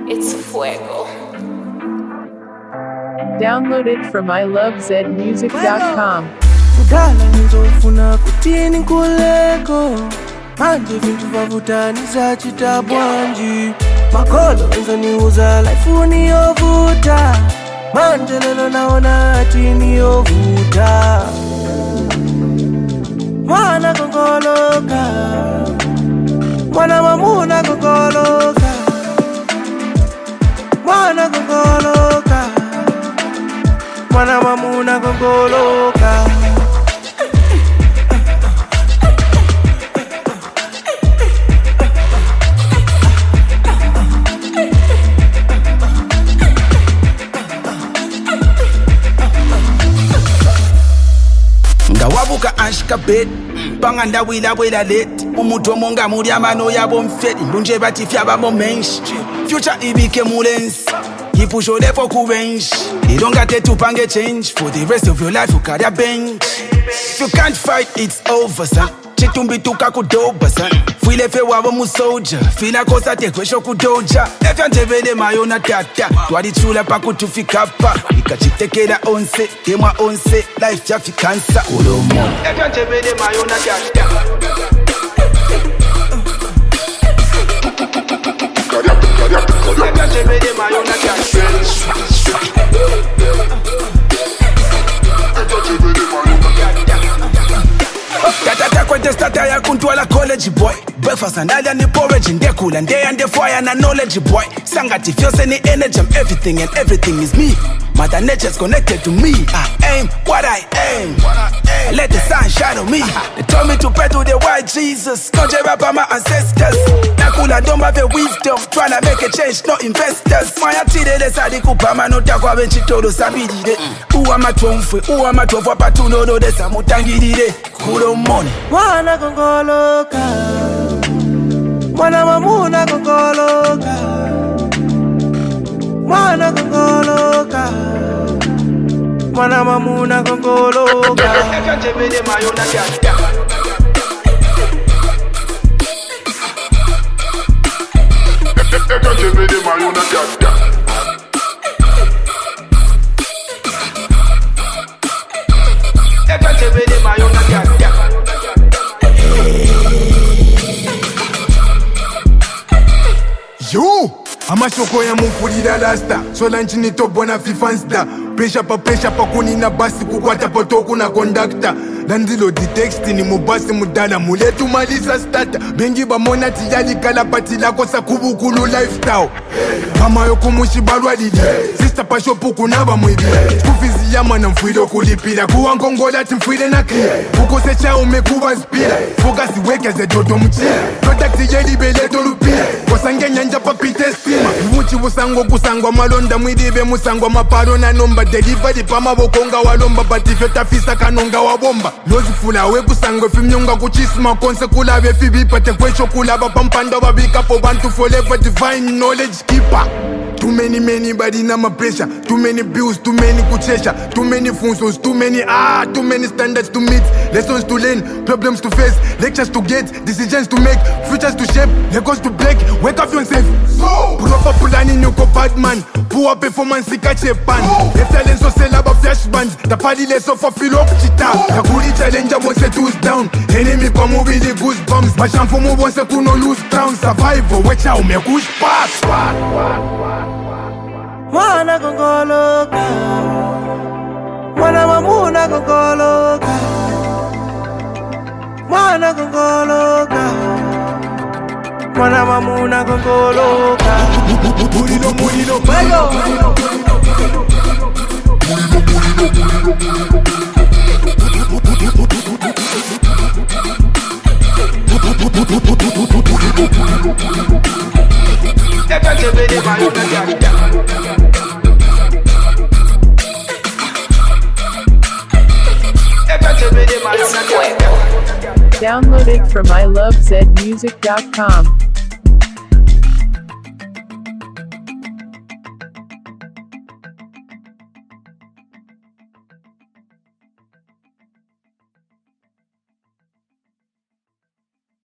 It's fuego. Download it from ilovezmusic.com. Kudala nizofuna kutini kuleko manje vintu vavutaniza chitabwanji makolo wenzaniuza life niyovuta manje lelo naona ati niyovuta mwana kongoloka mwana mamuna kongoloka mwana kongoloka mwana mamuna kongoloka Ngawabuka ashka bed banganda wila wela let umuntu omonga muri amano yabo mfedi mbunje bati fyaba momenshi future ibike mulensi yipusho lefo kubench ilonga tetu pange change for the rest of your life ukaya bench if you can't fight it's over son chitumbi tukakudoba son file fe wabo mu soldier fila kosa tekwesho kudoja efya njebele mayona tata twalichula pakutufika pa ikachitekela onse temwa onse life yafikansa kulomo efya njebele mayona tata efya njebele mayona tata Tata kwete stata ya kuntwala college boy breakfast and alya ni porridge ndekula ndeya ndefire na knowledge boy sangati fyose ni energy I'm everything and everything is me Mother nature's connected to me I aim what I aim I let the sun shine on me They told me to pray to the white Jesus Don't jab about my ancestors Nakula don't have a wisdom Tryna make a change, no investors Maya tidele sadi kupama no takwa benchi todo sabidide Uwa matomfwe, uwa matofwa patuno no desa mutangidide Kulo money mwana kongoloka mwana mamuna kongoloka mwana kongoloka mwana mamuna kongoloka Efya njebele mayona tata Efya njebele mayona tata Efya njebele mayona tata Yo! Amashoko ya mufulira lasta sola nchini tobona fifansta pressure pa kuni na basi kukwata potoku na conductor Landilo di text ni mubasi mudala muletu malisa starter bengi bamona tiyali kala pati lako sakubukulu lifestyle kama yoko mushibalwa didi sister pa shopu kunaba mwibi kufizi yama na mfuilo kulipira kuwangongola timfuile na clear ukose cha umekuwa spira focus weke ze dodo mchira product yeli bele dolupira kosange nyanja pa pite stima vuchi busango kusangwa malonda mwidibe musangwa maparo na nomba delivery pa mabokonga walomba batifyo tafisa kanonga wabomba lozifula we kusangwe fimnyonga kuchisima konse kulabe fibi pate kwesho kulaba pampanda babika po bantu forever divine knowledge keeper Too many body na my pressure Too many bills, too many kuchesha Too many funsos, too many standards to meet Lessons to learn, problems to face Lectures to get, decisions to make Futures to shape, Lagos to break Wake up yourself Proper planning, you go bad man Poor performance, ikache pan Excellence, so sell up flash bands The party less of a feel up chita Yakuri challenger, mose tools down Enemy kwa mobile goosebumps Machamfo mo se kuno lose crown Survival, wecha umekush pass mwana kongoloka mwana mamuna kongoloka mwana kongoloka mwana mamuna kongoloka mulilo bayo Efya njebele mayona tata It's fuego. Download it from ilovezmusic.com.